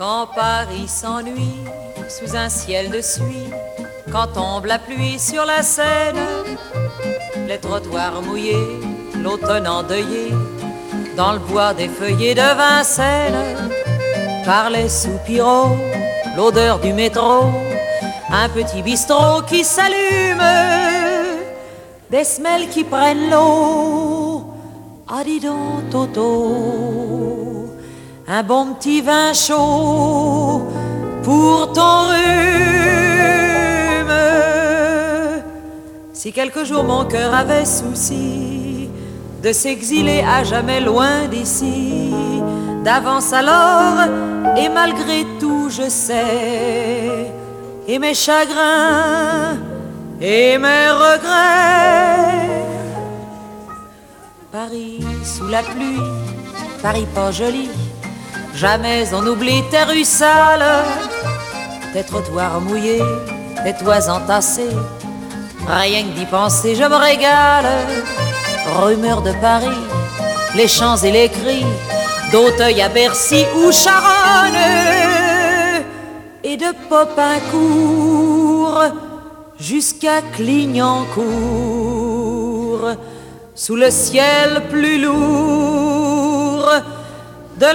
Quand Paris s'ennuie sous un ciel de suie, quand tombe la pluie sur la Seine, les trottoirs mouillés, l'automne endeuillé, dans le bois des feuillets de Vincennes, par les soupiraux, l'odeur du métro, un petit bistrot qui s'allume, des semelles qui prennent l'eau. Ah dis donc Toto, un bon petit vin chaud pour ton rhume. Si quelque jour mon cœur avait souci de s'exiler à jamais loin d'ici, d'avance alors, et malgré tout je sais, et mes chagrins et mes regrets. Paris sous la pluie, Paris pas joli, jamais on oublie tes rues sales, tes trottoirs mouillés, tes toits entassés. Rien que d'y penser, je me régale. Rumeurs de Paris, les chants et les cris, d'Auteuil à Bercy ou Charonne, et de Popincourt jusqu'à Clignancourt, sous le ciel plus lourd de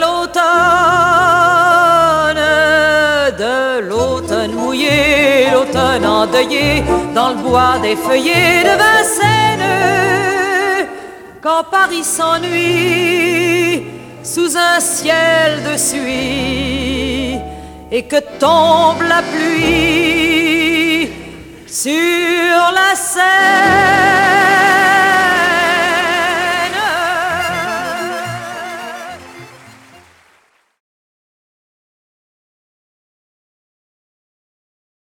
l'automne mouillé, l'automne endeuillé, dans le bois des feuillets de Vincennes. Quand Paris s'ennuie sous un ciel de suie, et que tombe la pluie sur la Seine.